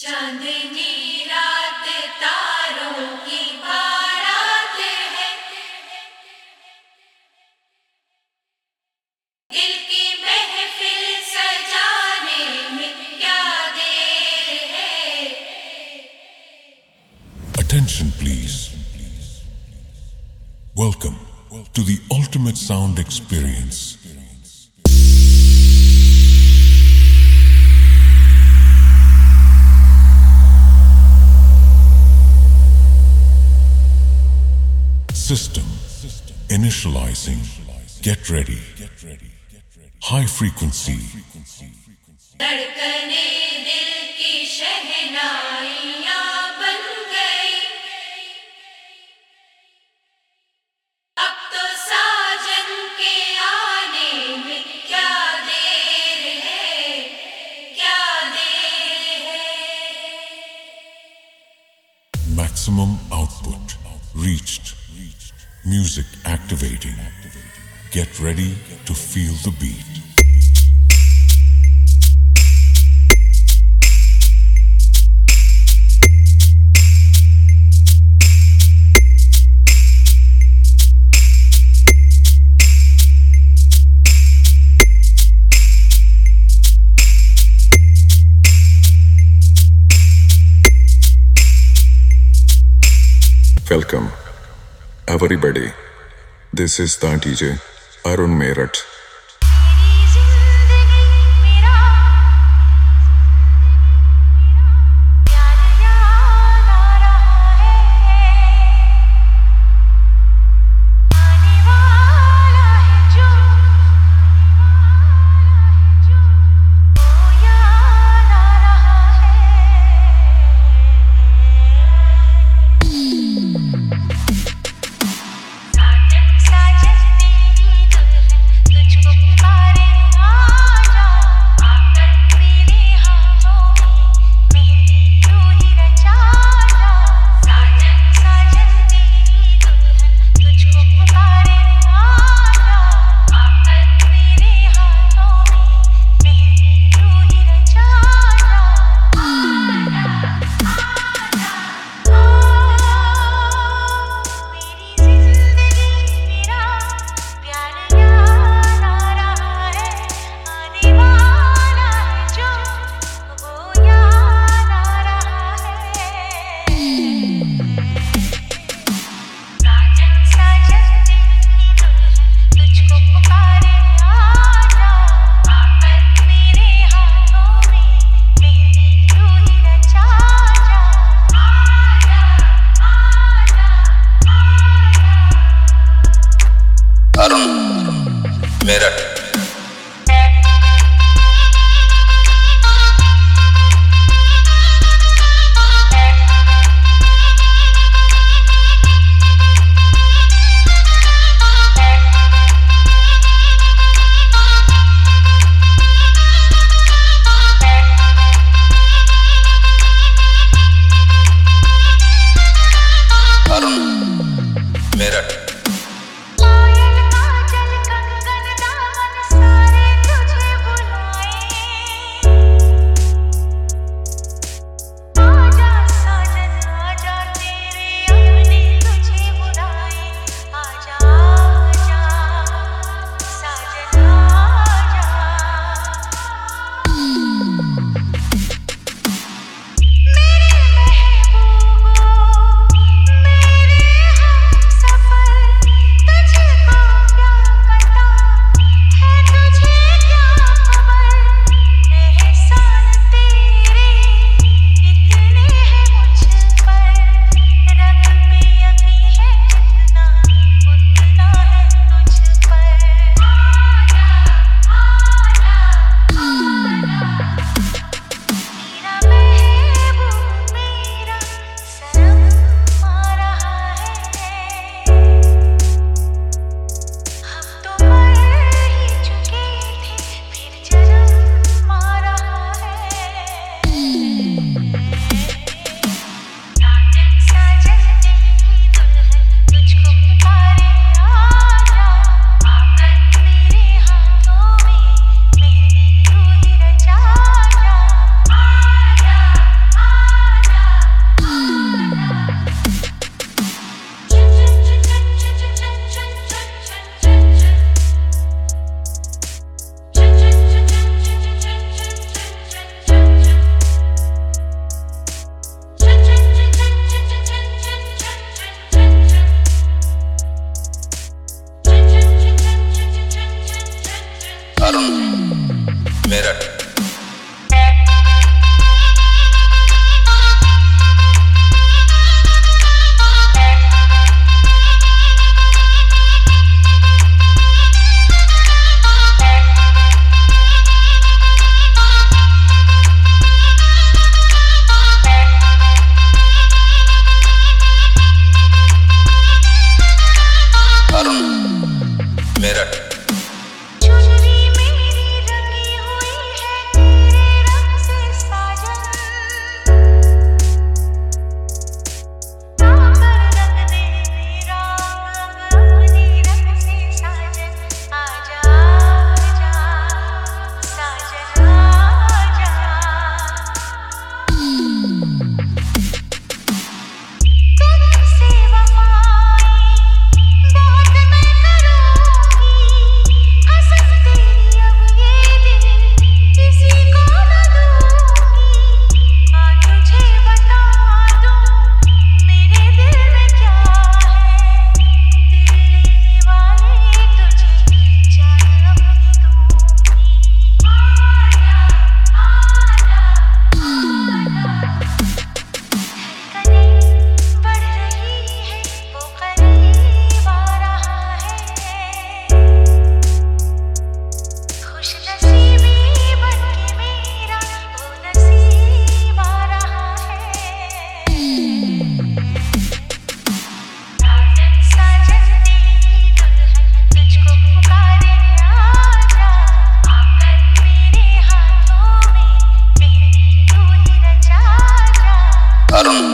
चांदनी रात तारों की बारात है, दिल की महफिल सजाने में क्या देर है। Attention please. Welcome to the ultimate sound experience. System initializing. Get ready. High frequency. धड़कने दिल की शहनाइयाँ बन गई, अब तो साजन के आने में क्या देर है, क्या देर है। Maximum output reached. Music activating. Get ready to feel the beat. Welcome, everybody. This is the DJ Arun Meerut. मेरी जिंदगी मेरा प्यार याद आ रहा है, आने वाला है जो वो याद आ रहा है। साजन तेरी दुल्हन अरुण